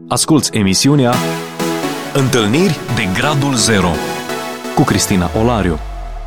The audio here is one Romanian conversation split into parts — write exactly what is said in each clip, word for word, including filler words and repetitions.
Asculți emisiunea Întâlniri de Gradul Zero cu Cristina Olariu.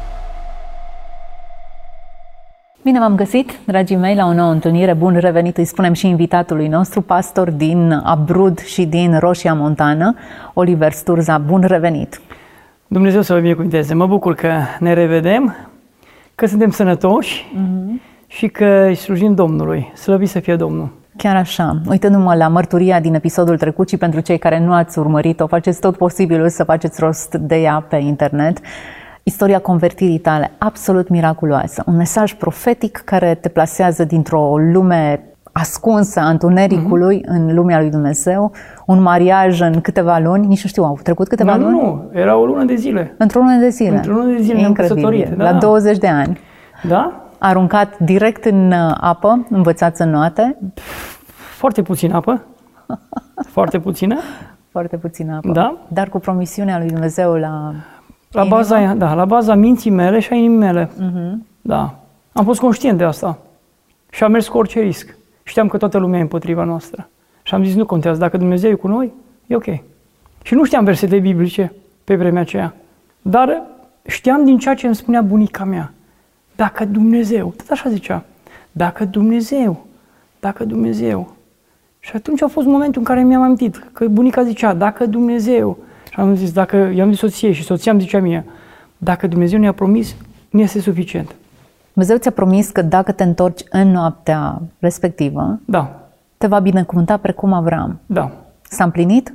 Bine v-am găsit, dragii mei, la o nouă întâlnire. Bun revenit, îi spunem și invitatului nostru, pastor din Abrud și din Roșia Montană, Oliver Sturza. Bun revenit! Dumnezeu să vă binecuvânteze. Mă bucur că ne revedem, că suntem sănătoși uh-huh. și că îi slujim Domnului. Slăvit să fie Domnul! Chiar așa, uitându-mă la mărturia din episodul trecut și pentru cei care nu ați urmărit-o, faceți tot posibilul să faceți rost de ea pe internet. Istoria convertirii tale, absolut miraculoasă. Un mesaj profetic care te plasează dintr-o lume ascunsă a întunericului mm-hmm. în lumea lui Dumnezeu. Un mariaj în câteva luni, nici nu știu, au trecut câteva nu, luni? Nu, nu, era o lună de zile. Într-o lună de zile? Într-o lună de zile ne-am căsătorit. Da. La douăzeci de ani. Da? Aruncat direct în apă, învățați în noate? Foarte puțină apă. Foarte puțină. Foarte puțină apă. Da? Dar cu promisiunea lui Dumnezeu la La baza, da, la baza minții mele și a inimii mele. Uh-huh. Da. Am fost conștient de asta. Și am mers cu orice risc. Știam că toată lumea e împotriva noastră. Și am zis, nu contează, dacă Dumnezeu e cu noi, e ok. Și nu știam versete biblice pe vremea aceea. Dar știam din ceea ce îmi spunea bunica mea. Dacă Dumnezeu, tot așa zicea, dacă Dumnezeu, dacă Dumnezeu. Și atunci a fost momentul în care mi-am amintit că bunica zicea, dacă Dumnezeu. Și am zis, dacă i-am zis soției și soția îmi zicea mie, dacă Dumnezeu ne-a promis, nu este suficient. Dumnezeu ți-a promis că dacă te întorci în noaptea respectivă, da. te va binecuvânta precum Avram. Da. S-a împlinit?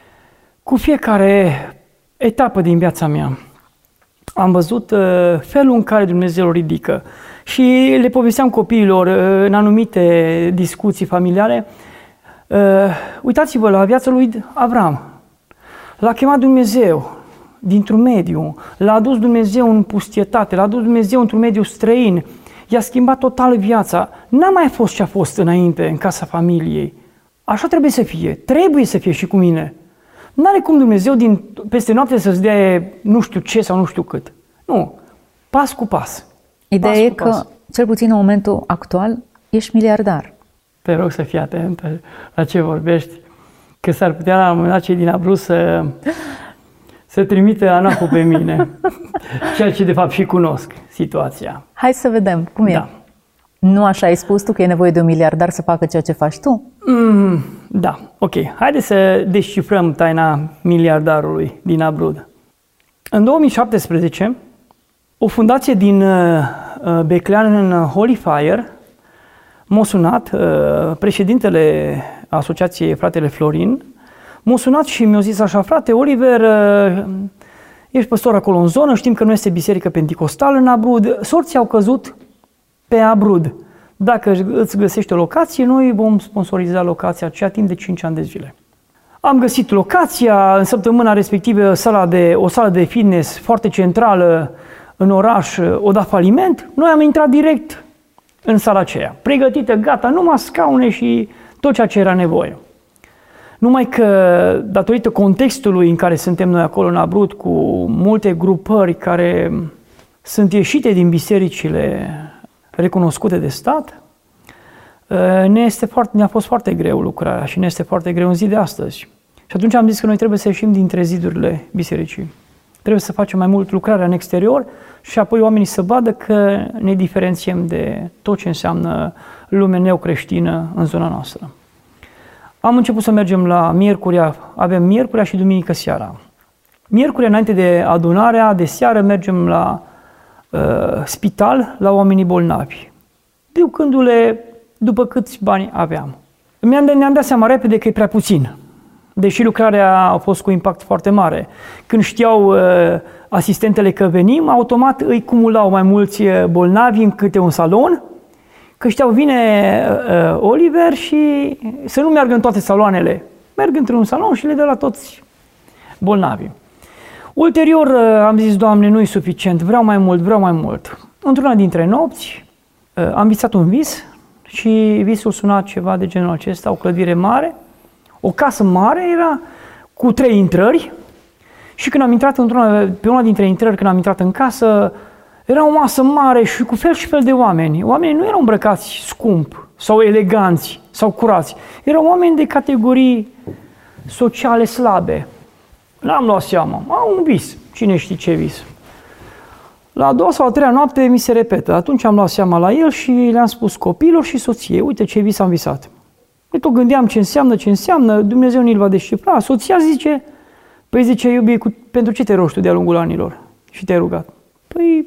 Cu fiecare etapă din viața mea am văzut uh, felul în care Dumnezeu o ridică. Și le povesteam copiilor uh, în anumite discuții familiare. Uh, uitați-vă la viața lui Avram. L-a chemat Dumnezeu dintr-un mediu, l-a adus Dumnezeu în pustietate, l-a adus Dumnezeu într-un mediu străin, i-a schimbat total viața. N-a mai fost ce a fost înainte în casa familiei. Așa trebuie să fie, trebuie să fie și cu mine. N-are cum Dumnezeu din peste noapte să-ți dea nu știu ce sau nu știu cât. Nu, pas cu pas. Ideea pas e că, pas. Cel puțin în momentul actual, ești miliardar. Te rog să fii atent la ce vorbești. Că s-ar putea la un moment dat cei din Abruz să, să trimite anacul pe mine. Ceea ce de fapt și cunosc situația. Hai să vedem cum e. Da. Nu așa ai spus tu că e nevoie de un miliardar să facă ceea ce faci tu? Mm, da, ok. Haideți să descifrăm taina miliardarului din Abrud. În două mii șaptesprezece, o fundație din uh, Beclean în Holy Fire m-a sunat, uh, președintele Asociației Fratele Florin, m-a sunat și mi-a zis așa, frate Oliver, ești păstor acolo în zonă, știm că nu este biserică penticostală în Abrud, sorții au căzut pe Abrud. Dacă îți găsești o locație, noi vom sponsoriza locația aceea timp de cinci ani de zile. Am găsit locația, în săptămâna respectivă sala de, o sală de fitness foarte centrală în oraș, o dat faliment, noi am intrat direct în sala aceea, pregătită, gata, numai scaune și tot ceea ce era nevoie. Numai că, datorită contextului în care suntem noi acolo în Abrud, cu multe grupări care sunt ieșite din bisericile recunoscute de stat, ne este foarte, ne-a fost foarte greu lucrarea și ne este foarte greu în zi de astăzi. Și atunci am zis că noi trebuie să ieșim dintre zidurile bisericii. Trebuie să facem mai mult lucrarea în exterior și apoi oamenii să vadă că ne diferențiem de tot ce înseamnă lume neocreștină în zona noastră. Am început să mergem la miercurea, avem miercurea și duminică seara. Miercurea, înainte de adunarea, de seară, mergem la uh, spital, la oamenii bolnavi, ducându-le după câți bani aveam. Mi-am, ne-am dat seama repede că e prea puțin, deși lucrarea a fost cu impact foarte mare. Când știau uh, asistentele că venim, automat îi cumulau mai mulți bolnavi în câte un salon, că știau, vine uh, Oliver și să nu meargă în toate saloanele. Merg într-un salon și le dă la toți bolnavii. Ulterior uh, am zis, Doamne, nu e suficient, vreau mai mult, vreau mai mult. Într-una dintre nopți uh, am visat un vis și visul suna ceva de genul acesta, o clădire mare, o casă mare era cu trei intrări și când am intrat într-una, pe una dintre intrări, când am intrat în casă, era o masă mare și cu fel și fel de oameni. Oamenii nu erau îmbrăcați scump sau eleganți sau curați. Erau oameni de categorii sociale slabe. N-am luat seama, am un vis, cine știe ce vis. La a doua sau a treia noapte mi se repetă. Atunci am luat seama la el și le-am spus copiilor și soției, uite ce vis am visat. Păi tot gândeam ce înseamnă, ce înseamnă, Dumnezeu ni-l va descifra. Soția zice, păi zice, iubie, pentru ce te rogi tu de-a lungul anilor? Și te-ai rugat. Păi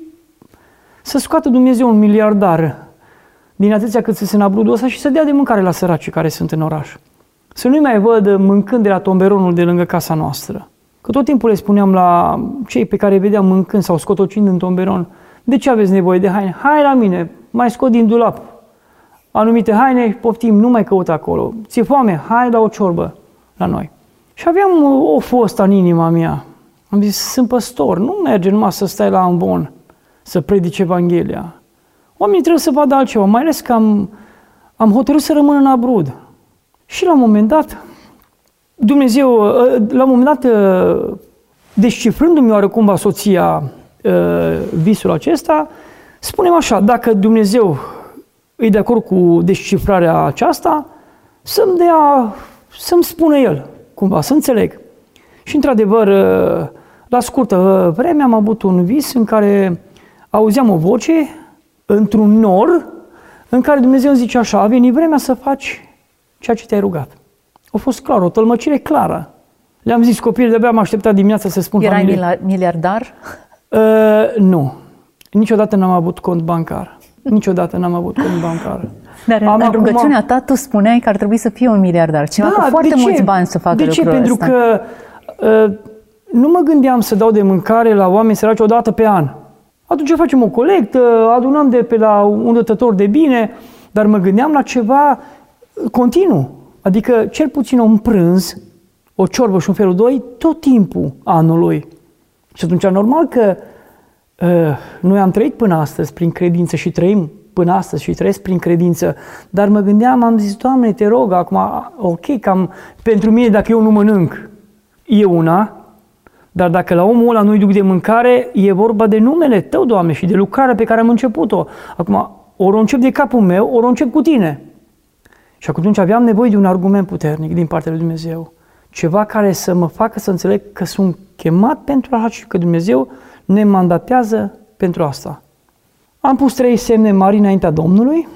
să scoată Dumnezeu un miliardar din atâția cât se în Abrudul ăsta și să dea de mâncare la săracii care sunt în oraș. Să nu-i mai văd mâncând de la tomberonul de lângă casa noastră. Că tot timpul le spuneam la cei pe care îi vedeam mâncând sau scotocind în tomberon, de ce aveți nevoie de haine? Hai la mine, mai scot din dulap anumite haine, poftim, nu mai căuta acolo. Ți-e foame? Hai la o ciorbă la noi. Și aveam o fost în inima mea. Am zis, sunt păstor, nu merge numai să stai la ambon, să predici Evanghelia. Oamenii trebuie să vadă altceva, mai ales că am, am hotărât să rămân în Abrud. Și la un moment dat, Dumnezeu, la un moment dat, descifrându-mi oarecumva soția visul acesta, spunem așa, dacă Dumnezeu e de acord cu descifrarea aceasta, să-mi dea, să-mi spună El, cumva, să înțeleg. Și într-adevăr, la scurtă vreme am avut un vis în care auzeam o voce într-un nor în care Dumnezeu îmi zice așa, a venit vremea să faci ceea ce te-ai rugat. A fost clar, o tălmăcire clară. Le-am zis copiii, de-abia am așteptat dimineața să spun Erai familie. miliardar? Uh, nu. Niciodată n-am avut cont bancar. Niciodată n-am avut cont bancar. Dar am în acum... rugăciunea ta tu spuneai că ar trebui să fie un miliardar. Cineva da, cu foarte mulți ce? bani să facă de lucrul ce? Pentru ăsta. că uh, nu mă gândeam să dau de mâncare la oameni săraci o dată pe an. Atunci facem o colectă, adunăm de pe la un dătător de bine, dar mă gândeam la ceva continuu. Adică cel puțin un prânz, o ciorbă și un felul doi, tot timpul anului. Și atunci normal că uh, noi am trăit până astăzi prin credință și trăim până astăzi și trăiesc prin credință, dar mă gândeam, am zis, Doamne, te rog, acum, ok, cam pentru mine dacă eu nu mănânc, e una, dar dacă la omul ăla nu-i duc de mâncare, e vorba de numele Tău, Doamne, și de lucrarea pe care am început-o. Acum, ori o încep de capul meu, ori o încep cu Tine. Și atunci aveam nevoie de un argument puternic din partea lui Dumnezeu. Ceva care să mă facă să înțeleg că sunt chemat pentru așa și că Dumnezeu ne mandatează pentru asta. Am pus trei semne mari înaintea Domnului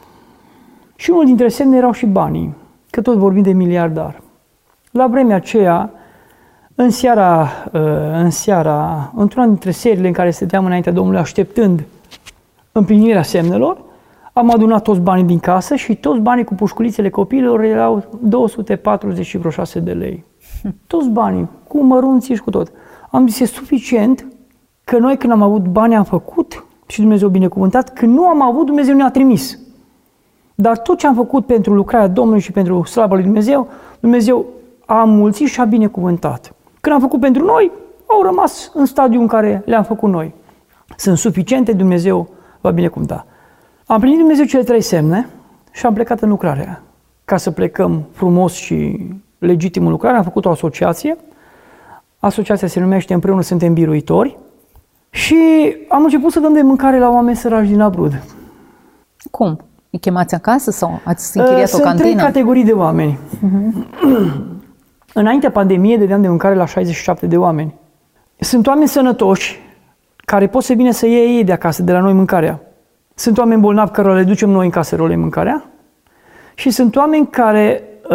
și unul dintre semne erau și banii, că tot vorbim de miliardar. La vremea aceea, în seara, în seara, într-una dintre seriile în care stăteam înaintea Domnului așteptând împlinirea semnelor, am adunat toți banii din casă și toți banii cu pușculițele copiilor erau două sute patruzeci și șase de lei. Toți banii, cu mărunții și cu tot. Am zis, e suficient că noi când am avut bani am făcut și Dumnezeu binecuvântat, când nu am avut, Dumnezeu ne-a trimis. Dar tot ce am făcut pentru lucrarea Domnului și pentru slava lui Dumnezeu, Dumnezeu a înmulțit și a binecuvântat. Când am făcut pentru noi, au rămas în stadiul în care le-am făcut noi. Sunt suficiente, Dumnezeu va binecuvânta. Am primit Dumnezeu cele trei semne și am plecat în lucrarea. Ca să plecăm frumos și legitim în lucrare, am făcut o asociație. Asociația se numește Împreună Suntem Biruitori și am început să dăm de mâncare la oameni săraci din Abrud. Cum? Îi chemați acasă sau ați închiriat Sunt o cantină? trei categorii de oameni. Uh-huh. Înaintea pandemiei dădeam de mâncare la șaizeci și șapte de oameni. Sunt oameni sănătoși care pot să vină să iei ei de acasă, de la noi mâncarea. Sunt oameni bolnavi care le ducem noi în caserole mâncarea și sunt oameni care uh,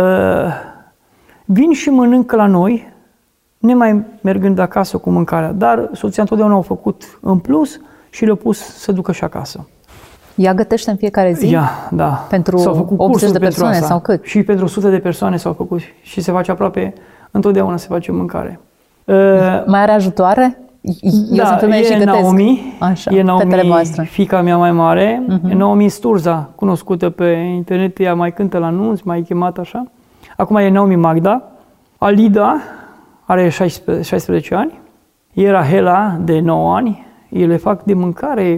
vin și mănâncă la noi, nemai mergând acasă cu mâncarea, dar soția întotdeauna au făcut în plus și le-au pus să ducă și acasă. Ea gătește în fiecare zi? Ia, da. Pentru S-au făcut optzeci de pentru persoane asta. sau cât? Și pentru o sută de persoane s-au făcut și se face aproape, întotdeauna se face mâncare. Uh, Mai are ajutoare? Eu da, sunt femeie și e gătesc. Naomi, Așa, e Naomi, fetele voastre. fiica mea mai mare, Uh-huh. e Naomi Sturza, cunoscută pe internet, ea mai cântă la nunți, mai chemat așa. Acum e Naomi Magda, Alida are șaisprezece ani, e Rahela de nouă ani, ele fac de mâncare,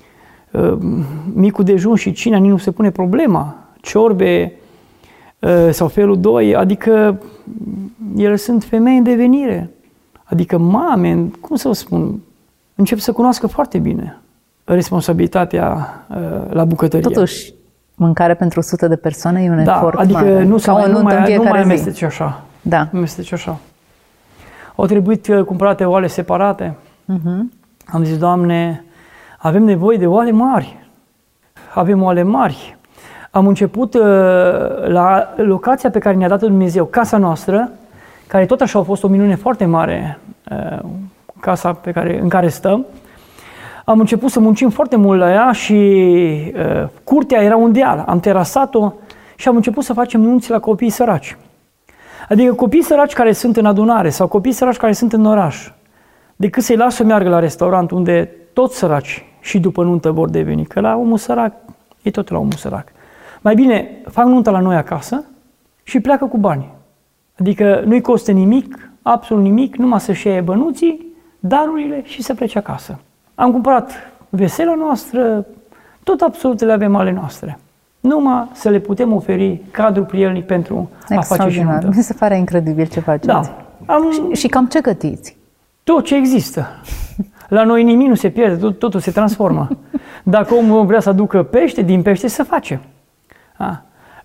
micul dejun și cina, nici nu se pune problema, ciorbe sau felul doi, adică ele sunt femei în devenire. Adică mame, cum să vă spun, încep să cunoască foarte bine responsabilitatea uh, la bucătărie. Totuși, mâncare pentru o sută de persoane e un da, efort adică mare. nu, se Ca mai, o nu nuntă în mai, nu fiecare mai zi. amesteci așa. Da. Nu este așa. Au trebuit cumpărate oale separate. Uh-huh. Am zis, Doamne, avem nevoie de oale mari. Avem oale mari. Am început uh, la locația pe care ne-a dat Dumnezeu, casa noastră, care tot așa a fost o minune foarte mare, uh, casa pe care, în care stăm. Am început să muncim foarte mult la ea și uh, curtea era un deal. Am terasat-o și am început să facem nunți la copiii săraci. Adică copiii săraci care sunt în adunare sau copiii săraci care sunt în oraș, decât să-i las să meargă la restaurant unde toți săraci și după nuntă vor deveni, că la omul sărac e tot la omul sărac. Mai bine fac nunta la noi acasă și pleacă cu bani. Adică nu-i costă nimic, absolut nimic, numai să-și ia bănuții, darurile și să plece acasă. Am cumpărat vesela noastră, tot absolut le avem ale noastre. Numai să le putem oferi cadru prielnic pentru a face și nuntă. Mi se pare incredibil ce faceți. Da. Am... Și, și cam ce gătiți? Tot ce există. La noi nimic nu se pierde, tot, totul se transformă. Dacă omul vrea să aducă pește, din pește să face. A.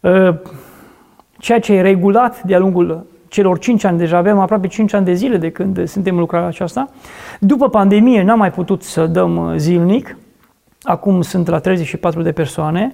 Ceea ce e regulat de-a lungul celor cinci ani, deja avem aproape cinci ani de zile de când suntem în lucrarea aceasta. După pandemie n-am mai putut să dăm zilnic, acum sunt la treizeci și patru de persoane,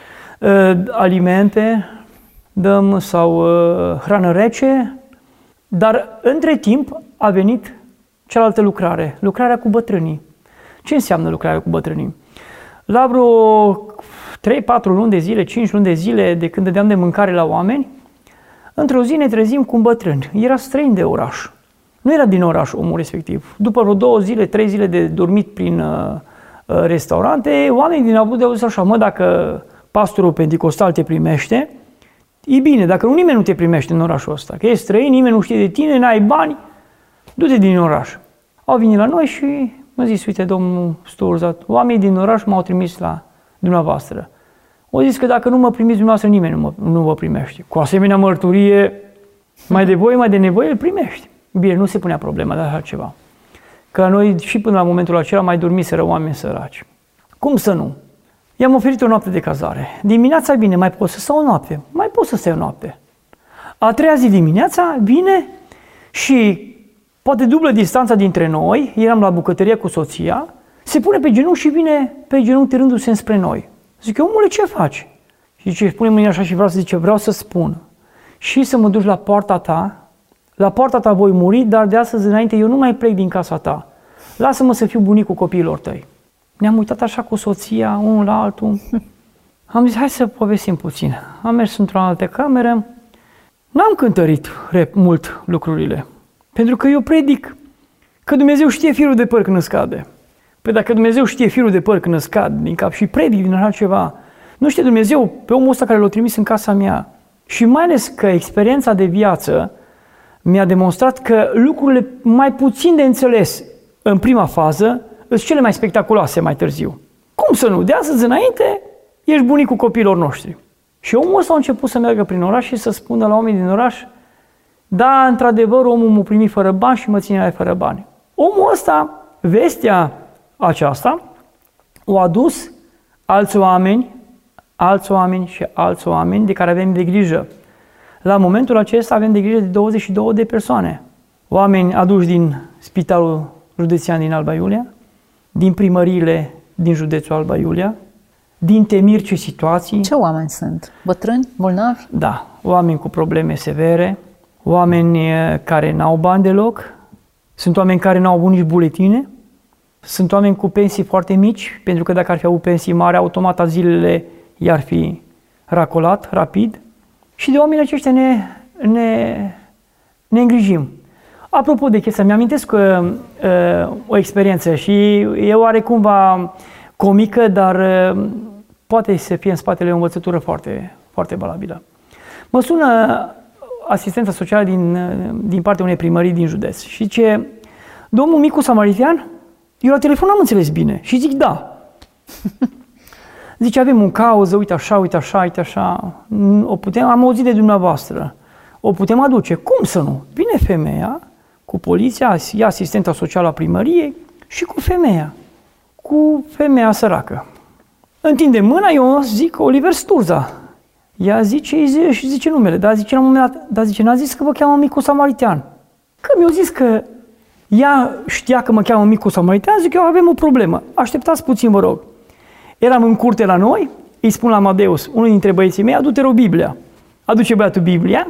alimente dăm sau hrană rece, dar între timp a venit cealaltă lucrare, lucrarea cu bătrânii. Ce înseamnă lucrarea cu bătrânii? La vreo trei patru luni de zile, cinci luni de zile de când dădeam de mâncare la oameni, într-o zi ne trezim cu un bătrân. Era străin de oraș. Nu era din oraș omul respectiv. După vreo două zile, trei zile de dormit prin uh, restaurante, oamenii din Abrud au zis așa, mă, dacă pastorul penticostal te primește, e bine, dacă nu, nimeni nu te primește în orașul ăsta, că ești străin, nimeni nu știe de tine, n-ai bani, du-te din oraș. Au venit la noi și m-a zis, uite, domnul Sturzat, oamenii din oraș m-au trimis la dumneavoastră. Au zis că dacă nu mă primiți dumneavoastră, nimeni nu, mă, nu vă primește. Cu asemenea mărturie, mai de voie, mai de nevoie, îl primești. Bine, nu se punea problema de așa ceva. Că noi și până la momentul acela mai dormiseră oameni săraci. Cum să nu? I-am oferit o noapte de cazare. Dimineața bine, mai pot să stau o noapte? Mai pot să stai o noapte. A treia zi dimineața vine și poate dublă distanța dintre noi, eram la bucătărie cu soția, se pune pe genunchi și vine pe genunchi târându-se înspre noi. Zic, omule, ce faci? Și zice, spune mâine așa și vreau să zice, vreau să spun. Și să mă duci la poarta ta, la poarta ta voi muri, dar de astăzi înainte eu nu mai plec din casa ta. Lasă-mă să fiu bunicul copiilor tăi. Ne-am uitat așa cu soția, unul la altul. Am zis, hai să povestim puțin. Am mers într-o altă cameră. N-am cântărit mult lucrurile. Pentru că eu predic că Dumnezeu știe firul de păr când îți cade. Păi dacă Dumnezeu știe firul de păr când îți cad din cap și predic din așa ceva, nu știe Dumnezeu pe omul ăsta care l-a trimis în casa mea. Și mai ales că experiența de viață mi-a demonstrat că lucrurile mai puțin de înțeles în prima fază sunt cele mai spectaculoase mai târziu. Cum să nu? De astăzi înainte ești bunicul copiilor noștri. Și omul ăsta a început să meargă prin oraș și să spună la oamenii din oraș, da, într-adevăr, omul m-a primit fără bani și mă ține fără bani. Omul ăsta, vestea aceasta, o adus alți oameni, alți oameni și alți oameni de care avem de grijă. La momentul acesta avem de grijă de douăzeci și două de persoane. Oameni aduși din Spitalul Județean din Alba Iulia, din primăriile din județul Alba Iulia, din temiri și situații. Ce oameni sunt? Bătrâni? Bolnavi? Da, oameni cu probleme severe, oameni care n-au bani deloc, sunt oameni care n-au avut nici buletine, sunt oameni cu pensii foarte mici, pentru că dacă ar fi avut pensii mari, automat zilele i-ar fi racolat rapid. Și de oamenii aceștia ne, ne, ne îngrijim. Apropo de chestia, mi-amintesc uh, uh, o experiență și e oarecumva comică, dar uh, poate să fie în spatele o învățătură foarte, foarte valabilă. Mă sună asistența socială din, din partea unei primării din județ și zice, domnul Micu Samaritian? Eu la telefon n-am înțeles bine și zic da. Zice, avem un cauză, uite așa, uite așa, uite așa, o putem, am auzit de dumneavoastră, o putem aduce. Cum să nu? Vine femeia cu poliția, ia asistenta socială a primăriei și cu femeia, cu femeia săracă. Întinde mâna, eu zic Oliver Sturza. Ea zice, zice și zice numele, dar zice la un moment dat, dar zice, n-a zis că vă cheamă Micul Samaritean. Că mi-a zis că ea știa că mă cheamă Micul Samaritean, zic eu, avem o problemă. Așteptați puțin, vă rog. Eram în curte la noi, îi spun la Amadeus, unul dintre băieții mei, adu-te o Biblia. Aduce băiatul Biblia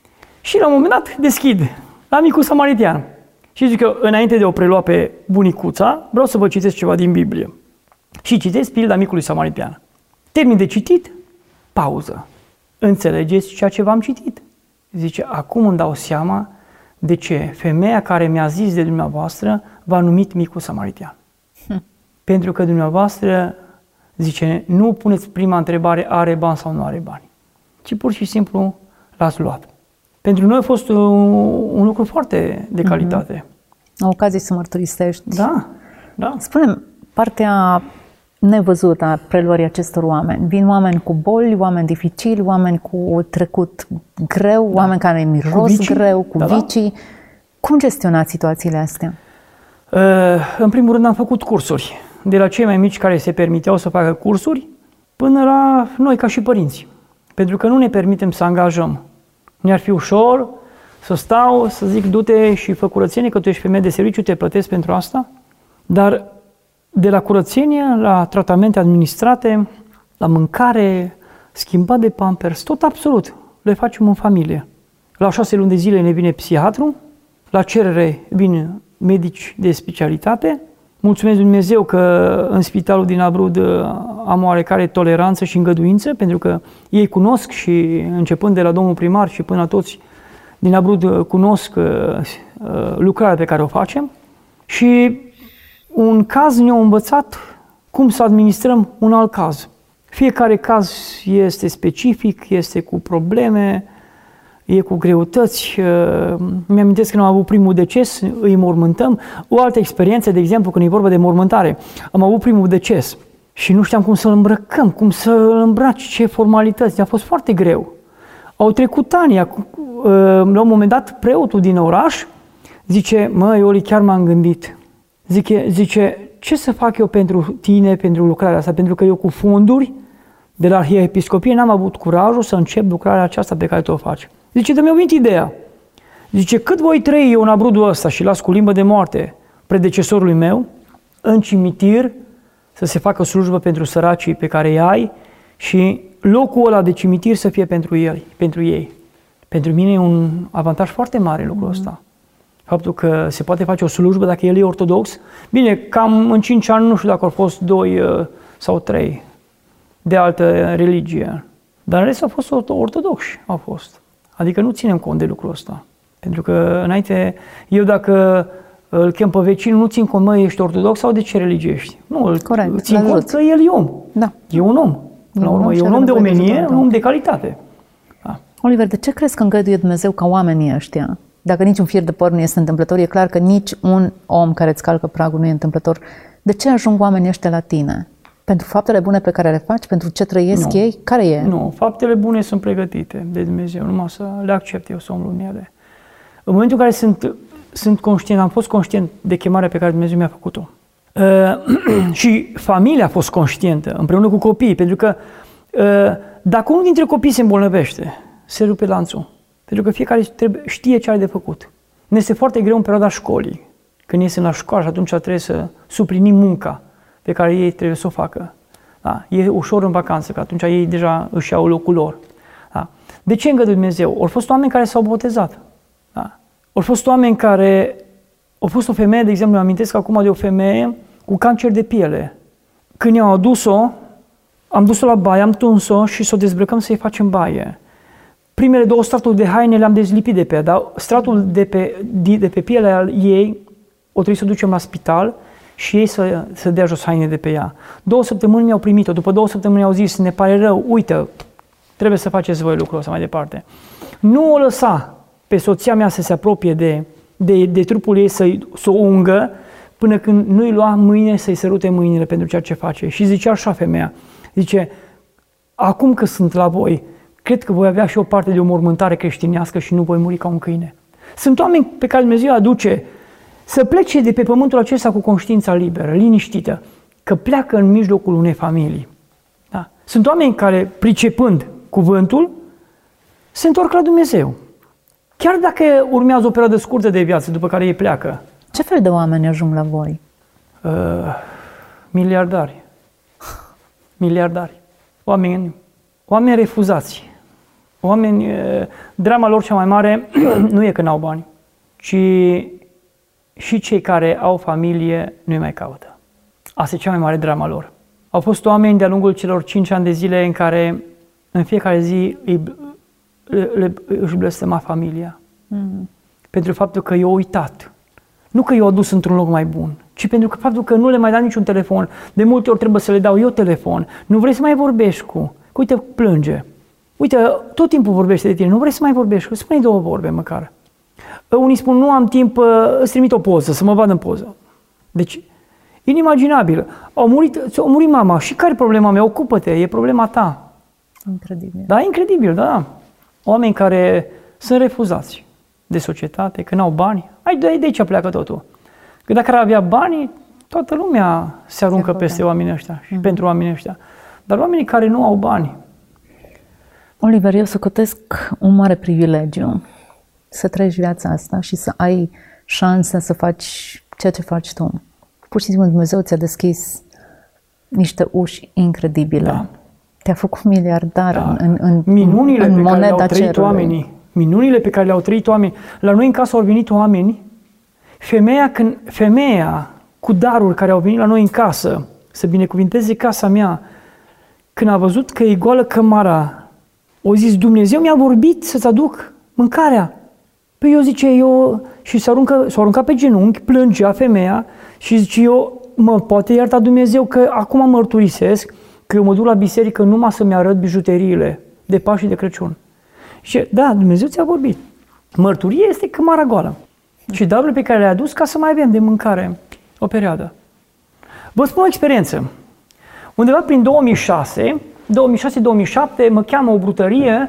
și la un moment dat deschid la Micul Samaritean. Și zic eu, înainte de a o prelua pe bunicuța, vreau să vă citesc ceva din Biblie. Și citesc pilda Micului Samaritean. Termin de citit, pauză. Înțelegeți ceea ce v-am citit? Zice, acum îmi dau seama de ce femeia care mi-a zis de dumneavoastră v-a numit Micul Samaritean. Hm. Pentru că dumneavoastră, zice, nu puneți prima întrebare, are bani sau nu are bani, ci pur și simplu l-ați luat. Pentru noi a fost un, un lucru foarte de calitate. Mm-hmm. O ocazie să mărturisești. Da, da. Spune-mi, partea nevăzută a preluării acestor oameni. Vin oameni cu boli, oameni dificili, oameni cu trecut greu, da. Oameni care miros cu greu, cu da, vicii. Da. Cum gestionați situațiile astea? Uh, în primul rând am făcut cursuri. De la cei mai mici care se permiteau să facă cursuri, până la noi ca și părinți. Pentru că nu ne permitem să angajăm. Ne-ar fi ușor să stau, să zic, du-te și fă curățenie, că tu ești femeie de serviciu, te plătesc pentru asta. Dar de la curățenie, la tratamente administrate, la mâncare, schimbat de pampers, tot absolut, le facem în familie. La șase luni de zile ne vine psihiatru, la cerere vin medici de specialitate. Mulțumesc Dumnezeu că în spitalul din Abrud am oarecare toleranță și îngăduință, pentru că ei cunosc și începând de la domnul primar și până la toți din Abrud cunosc lucrarea pe care o facem. Și un caz ne-a învățat cum să administrăm un alt caz. Fiecare caz este specific, este cu probleme, e cu greutăți. Mi-amintesc că am avut primul deces, îi mormântăm. O altă experiență, de exemplu, când e vorba de mormântare, am avut primul deces și nu știam cum să-l îmbrăcăm, cum să-l îmbraci, ce formalități. A fost foarte greu. Au trecut ani. La un moment dat, preotul din oraș zice, măi, Oli, chiar m-am gândit. Zice, zice, ce să fac eu pentru tine, pentru lucrarea asta? Pentru că eu cu fonduri de la Arhiepiscopie n-am avut curajul să încep lucrarea aceasta pe care tu o faci. Zice, dă-mi-o venit ideea. Zice, cât voi trăi eu în Abrudul ăsta și las cu limbă de moarte predecesorului meu, în cimitir, să se facă slujbă pentru săracii pe care îi ai și locul ăla de cimitir să fie pentru ei. Pentru, ei. pentru mine e un avantaj foarte mare lucrul ăsta. Faptul că se poate face o slujbă dacă el e ortodox. Bine, cam în cinci ani nu știu dacă au fost doi sau trei de altă religie. Dar în rest au fost ortodoxi, au fost. Adică nu ținem cont de lucrul ăsta. Pentru că înainte, eu dacă îl chem pe vecin, nu țin cont, mă, ești ortodox sau de ce religie ești? Nu, îl Corect, țin cont că el e om. Da. E un om. La urmă, e un om de omenie, un om de calitate. Da. Oliver, de ce crezi că îngăduie Dumnezeu ca oamenii ăștia? Dacă nici un fir de păr nu este întâmplător, e clar că nici un om care îți calcă pragul nu e întâmplător. De ce ajung oamenii ăștia la tine? Pentru faptele bune pe care le faci? Pentru ce trăiesc nu. ei? Care e? Nu, faptele bune sunt pregătite de Dumnezeu, numai să le accept eu, să umblu în ele. În momentul în care sunt, sunt conștient, am fost conștient de chemarea pe care Dumnezeu mi-a făcut-o. Uh, și familia a fost conștientă, împreună cu copiii, pentru că uh, dacă unul dintre copii se îmbolnăvește, se rupe lanțul. Pentru că fiecare trebuie, știe ce are de făcut. Ne este foarte greu în perioada școlii. Când ies la școală și atunci trebuie să suplinim munca pe care ei trebuie să o facă. Da? E ușor în vacanță, că atunci ei deja își iau locul lor. Da? De ce îngăduie Dumnezeu? Au fost oameni care s-au botezat. Da? Au fost oameni care... Au fost o femeie, de exemplu, îmi amintesc acum de o femeie cu cancer de piele. Când i-au adus-o, am dus-o la baie, am tuns-o și să o dezbrăcăm să-i facem baie. Primele două straturi de haine le-am dezlipit de pe ea, dar stratul de pe, de pe pielea ei o trebuie să o ducem la spital și ei să, să dea jos haine de pe ea. Două săptămâni mi-au primit-o, după două săptămâni au zis, ne pare rău, uite, trebuie să faceți voi lucrul ăsta mai departe. Nu o lăsa pe soția mea să se apropie de, de, de trupul ei, să, să o ungă, până când nu-i lua mâine să-i sărute mâinile pentru ceea ce face. Și zicea așa femeia, zice, acum că sunt la voi, cred că voi avea și o parte de o mormântare creștinească și nu voi muri ca un câine. Sunt oameni pe care Dumnezeu aduce să plece de pe pământul acesta cu conștiința liberă, liniștită, că pleacă în mijlocul unei familii. Da? Sunt oameni care, pricepând cuvântul, se întorc la Dumnezeu. Chiar dacă urmează o perioadă scurtă de viață, după care ei pleacă. Ce fel de oameni ajung la voi? Uh, miliardari. Miliardari. Oameni, oameni refuzați. Oameni, uh, drama lor cea mai mare nu e că n-au bani, ci și cei care au familie nu-i mai caută. Asta e cea mai mare drama lor. Au fost oameni de-a lungul celor cinci ani de zile în care în fiecare zi îi, le, le, își blestema familia. Mm. Pentru faptul că i-au uitat. Nu că i-au adus într-un loc mai bun, ci pentru că faptul că nu le mai dau niciun telefon. De multe ori trebuie să le dau eu telefon. Nu vrei să mai vorbești cu... Că uite, plânge. Uite, tot timpul vorbește de tine. Nu vrei să mai vorbești? Spune-i două vorbe măcar. Unii spun, nu am timp, îți trimit o poză, să mă vadă în poză. Deci, inimaginabil. Au murit, au murit mama. Și care e problema mea? Ocupă-te, e problema ta. Incredibil. Da, incredibil, da. Oameni care sunt refuzați de societate, că n-au bani. Hai, de aici pleacă totul. Că dacă ar avea bani, toată lumea se aruncă se peste oamenii ăștia și mm. pentru oamenii ăștia. Dar oamenii care nu au bani. Oliver, eu socotesc un mare privilegiu să trăiești viața asta și să ai șansa să faci ceea ce faci tu. Pur și simplu Dumnezeu ți-a deschis niște uși incredibile. Da. Te-a făcut miliardar da. în, în, minunile în pe moneda care le-au trăit cerului. oamenii. Minunile pe care le-au trăit oamenii. La noi în casă au venit oameni, femeia, când, femeia cu daruri care au venit la noi în casă, să binecuvinteze casa mea, când a văzut că e goală cămara, o zis, Dumnezeu mi-a vorbit să-ți aduc mâncarea. Păi eu zice, eu... Și s-a aruncat, s-a aruncat pe genunchi, plângea femeia și zice, eu, mă poate ierta Dumnezeu că acum mărturisesc că eu mă duc la biserică numai să-mi arăt bijuteriile de Paști și de Crăciun. Și da, Dumnezeu ți-a vorbit. Mărturie este cămara goală. Și darurile pe care le-a adus ca să mai avem de mâncare o perioadă. Vă spun o experiență. Undeva prin două mii șase, două mii șase două mii șapte, mă cheamă o brutărie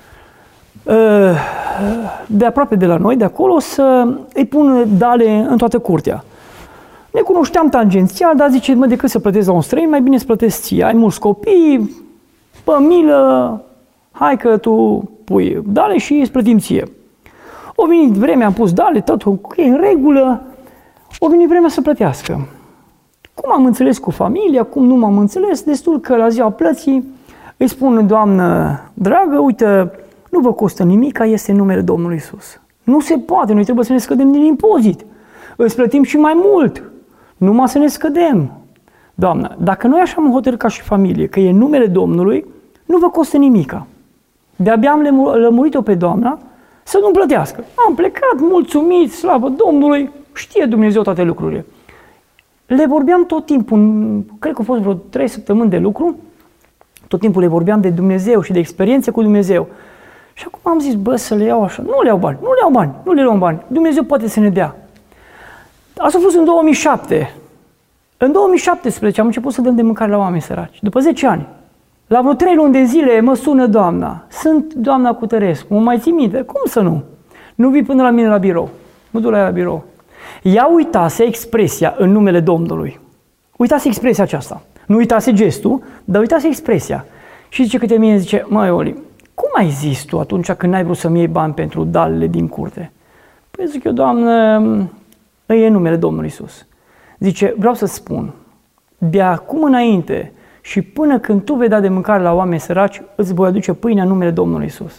de aproape de la noi, de acolo, să îi pun dale în toată curtea. Ne cunoșteam tangențial, dar zice, mă, decât să plătesc la un străin, mai bine să plătesc ție. Ai mulți copii, pă, milă, hai că tu pui dale și îți plătim ție. O venit vremea, am pus dale, tot ok, în regulă, o venit vremea să plătească. Cum am înțeles cu familia, cum nu m-am înțeles, destul că la ziua plății îi spun, doamnă dragă, uite, nu vă costă nimic, este numele Domnului Iisus. Nu se poate, noi trebuie să ne scădem din impozit. Îți plătim și mai mult, numai să ne scădem. Doamnă, dacă noi așa am hotărât ca și familie, că e numele Domnului, nu vă costă nimica. De-abia am lămurit-o pe doamna să nu plătească. Am plecat mulțumit, slavă Domnului, știe Dumnezeu toate lucrurile. Le vorbeam tot timpul, cred că au fost vreo trei săptămâni de lucru, tot timpul le vorbeam de Dumnezeu și de experiențe cu Dumnezeu. Și acum am zis, bă, să le iau așa, nu le iau bani, nu le iau bani, nu le luăm bani, Dumnezeu poate să ne dea. Asta a fost în două mii șapte. În două mii șaptesprezece am început să dăm de mâncare la oameni săraci, după zece ani. La vreo trei luni de zile mă sună doamna, sunt doamna Cutărescu, mă mai ții minte? Cum să nu? Nu vii până la mine la birou, mă duc la ea la birou. Ea uitase expresia în numele Domnului. Uitase expresia aceasta. Nu uitase gestul, dar uitase expresia. Și zice către mine, zice, măi Oli, cum ai zis tu atunci când n-ai vrut să-mi iei bani pentru dalele din curte? Păi zic eu, doamnă, e numele Domnului Iisus. Zice, vreau să spun, de acum înainte și până când tu vei da de mâncare la oameni săraci, îți voi aduce pâinea în numele Domnului Iisus.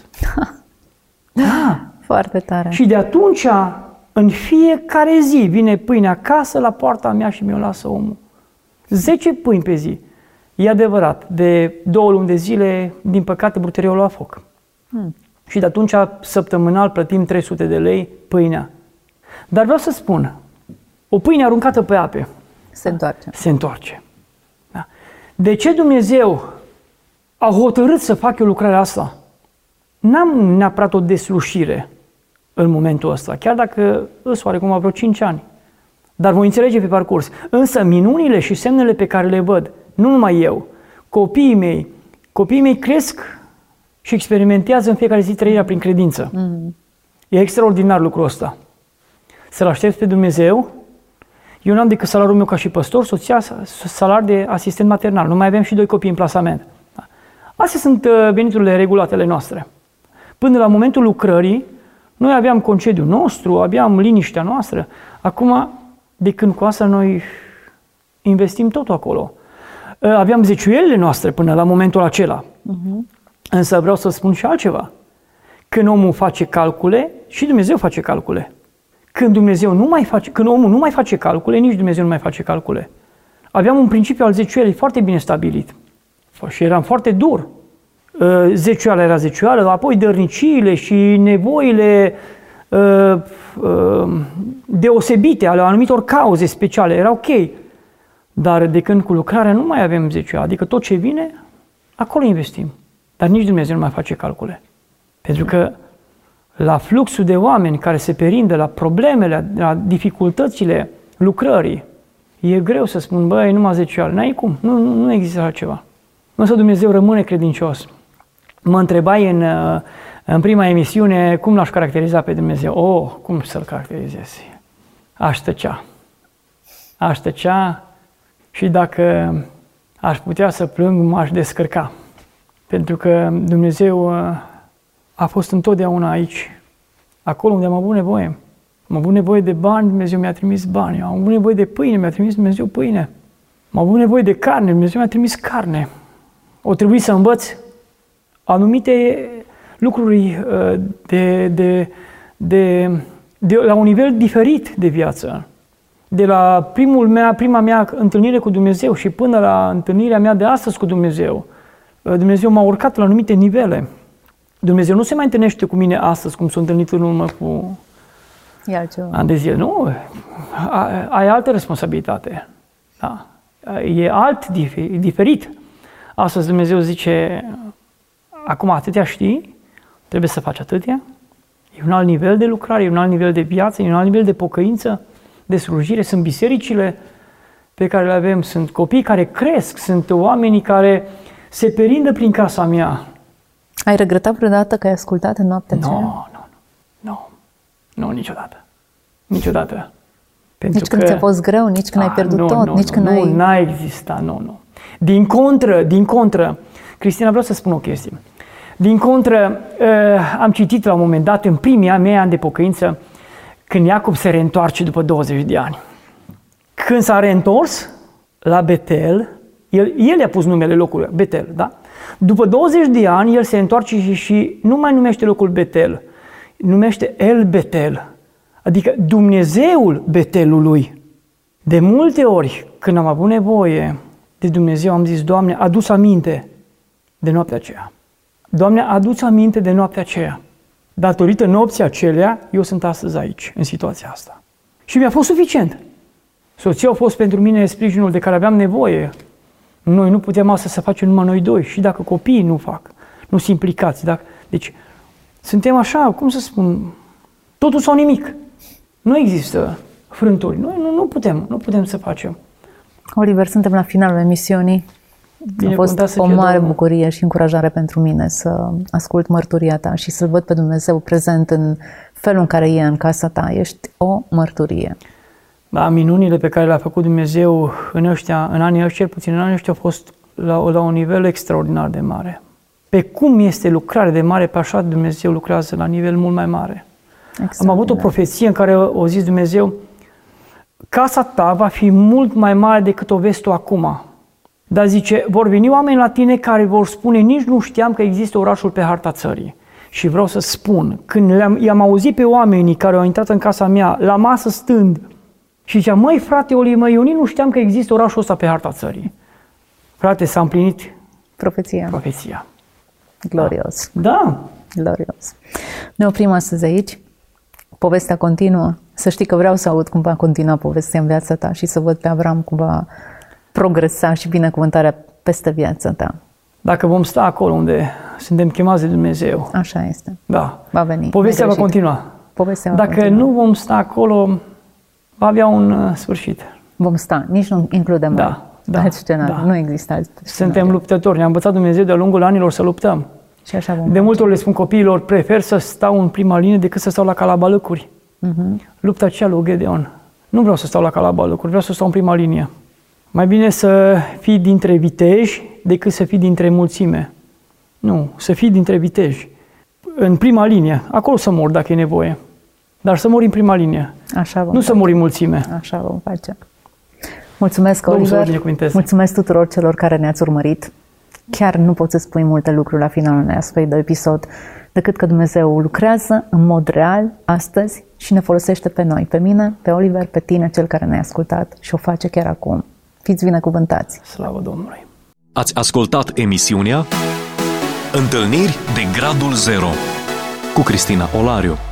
Da. Foarte tare. Și de atunci, în fiecare zi, vine pâine acasă la poarta mea și mi-o lasă omul. Zece pâini pe zi. E adevărat, de două luni de zile, din păcate, brutăria o lua foc. Hmm. Și de atunci, săptămânal, plătim trei sute de lei pâinea. Dar vreau să spun, o pâine aruncată pe ape se întoarce. Se întoarce. Da. De ce Dumnezeu a hotărât să fac eu lucrarea asta? N-am neapărat o deslușire în momentul ăsta, chiar dacă îs oarecum vreo cinci ani. Dar voi înțelege pe parcurs. Însă minunile și semnele pe care le văd, nu numai eu, copiii mei, copiii mei cresc și experimentează în fiecare zi trăirea prin credință. Mm. E extraordinar lucrul ăsta. Să-L aștept pe Dumnezeu. Eu n-am decât salariul meu ca și păstor, soția salar de asistent maternal. Nu mai avem și doi copii în plasament. Astea sunt veniturile regulate ale noastre. Până la momentul lucrării, noi aveam concediul nostru, aveam liniștea noastră. Acum, de când cu asta, noi investim totul acolo. Aveam zeciuielile noastre până la momentul acela. Uh-huh. Însă vreau să spun și altceva. Când omul face calcule, și Dumnezeu face calcule. Când Dumnezeu nu mai face, când omul nu mai face calcule, nici Dumnezeu nu mai face calcule. Aveam un principiu al zeciuielii foarte bine stabilit. Și eram foarte dur. Zeciuiala era zeciuială, apoi dărniciile și nevoile deosebite ale anumitor cauze speciale era ok. Dar de când cu lucrarea nu mai avem zeciuială, adică tot ce vine, acolo investim. Dar nici Dumnezeu nu mai face calcule. Pentru că la fluxul de oameni care se perindă, la problemele, la dificultățile lucrării, e greu să spun, băi, numai zeciuială. N-ai cum, nu, nu, nu există altceva. Însă Dumnezeu rămâne credincios. Mă întrebai în, în prima emisiune cum l-aș caracteriza pe Dumnezeu. Oh, cum să-L caracterizez? Aș tăcea. Aș tăcea și dacă aș putea să plâng, m-aș descărca. Pentru că Dumnezeu a fost întotdeauna aici, acolo unde am avut nevoie. Am avut nevoie de bani, Dumnezeu mi-a trimis bani. Am avut nevoie de pâine, mi-a trimis Dumnezeu pâine. Am avut nevoie de carne, Dumnezeu mi-a trimis carne. O trebuie să învăț anumite lucruri de, de, de, de, la un nivel diferit de viață. De la primul mea, prima mea întâlnire cu Dumnezeu și până la întâlnirea mea de astăzi cu Dumnezeu. Dumnezeu m-a urcat la anumite nivele. Dumnezeu nu se mai întâlnește cu mine astăzi cum s-a întâlnit în urmă cu ani de zile. Nu, ai altă responsabilitate. Da. E alt, diferit. Astăzi Dumnezeu zice, acum atâtea știi, trebuie să faci atâtea. E un alt nivel de lucrare, e un alt nivel de viață, e un alt nivel de pocăință, de slujire. Sunt bisericile pe care le avem, sunt copii care cresc, sunt oamenii care se perindă prin casa mea. Ai regretat vreodată că ai ascultat în noaptea aceea? Nu, nu, nu, nu, niciodată. Niciodată. Pentru nici când ți-a fost greu, nici când a, ai pierdut nu, tot, nu, nici nu, când nu, ai... Nu, n-a existat, nu, nu. Din contră, din contră, Cristina, vreau să spun o chestie. Din contră, am citit la un moment dat, în primii mei ani de pocăință, când Iacob se reîntoarce după douăzeci de ani. Când s-a reîntors la Betel, el, el i-a pus numele locului, Betel, da? După douăzeci de ani, el se întoarce și, și nu mai numește locul Betel, numește El Betel, adică Dumnezeul Betelului. De multe ori, când am avut nevoie de Dumnezeu, am zis, Doamne, adu-ți aminte de noaptea aceea. Doamne, adu-ți aminte de noaptea aceea. Datorită nopții acelea, eu sunt astăzi aici, în situația asta. Și mi-a fost suficient. Soția a fost pentru mine sprijinul de care aveam nevoie. Noi nu putem asta să facem numai noi doi. Și dacă copiii nu fac, nu sunt implicați. Dacă... Deci, suntem așa, cum să spun, totul sau nimic. Nu există frânturi. Noi nu, nu putem, nu putem să facem. Oliver, suntem la finalul emisiunii. A fost o mare bucurie și încurajare pentru mine să ascult mărturia ta și să-L văd pe Dumnezeu prezent în felul în care e în casa ta. Ești o mărturie. Da, minunile pe care le-a făcut Dumnezeu în ăștia, în anii ăștia, cel puțin în anii ăștia, au fost la, la un nivel extraordinar de mare. Pe cum este lucrare de mare, pe așa Dumnezeu lucrează la nivel mult mai mare. Am avut o profeție în care o zis Dumnezeu, casa ta va fi mult mai mare decât o vezi tu acum. Dar zice, vor veni oameni la tine care vor spune, nici nu știam că există orașul pe harta țării. Și vreau să spun, când le-am, i-am auzit pe oamenii care au intrat în casa mea, la masă stând, și zicea, măi frate Oli, măi, eu nici nu știam că există orașul ăsta pe harta țării. Frate, s-a împlinit profeția. profeția. Glorios. Da. Glorios. Ne oprim astăzi aici. Povestea continuă. Să știi că vreau să aud cum va continua povestea în viața ta și să văd pe Avram cum va progresa și binecuvântarea peste viața ta. Dacă vom sta acolo unde suntem chemați de Dumnezeu. Așa este. Da. Va veni. Povestea va continua. Povestea va Dacă continua. nu vom sta acolo, va avea un uh, sfârșit. Vom sta. Nici nu includem da, da, alt scenariu. Da. Nu există alt scenariu. Suntem luptători. Ne-a învățat Dumnezeu de-a lungul anilor să luptăm. Și așa vom de multe ori le spun copiilor, prefer să stau în prima linie decât să stau la calabalăcuri. Uh-huh. Lupta aceea lui Gedeon. Nu vreau să stau la calabalăcuri, vreau să stau în prima linie. Mai bine să fii dintre viteji decât să fii dintre mulțime. Nu, să fii dintre viteji. În prima linie, acolo să mor dacă e nevoie. Dar să mori în prima linie. Așa vom nu face. Să mori în mulțime. Așa vom face. Mulțumesc, Domnul Oliver. Mulțumesc tuturor celor care ne-ați urmărit. Chiar nu poți să spui multe lucruri la finalul unui astfel de episod, decât că Dumnezeu lucrează în mod real astăzi și ne folosește pe noi, pe mine, pe Oliver, pe tine, cel care ne-a ascultat și o face chiar acum. Fiți binecuvântați! Slavă Domnului! Ați ascultat emisiunea Întâlniri de Gradul Zero cu Cristina Olariu.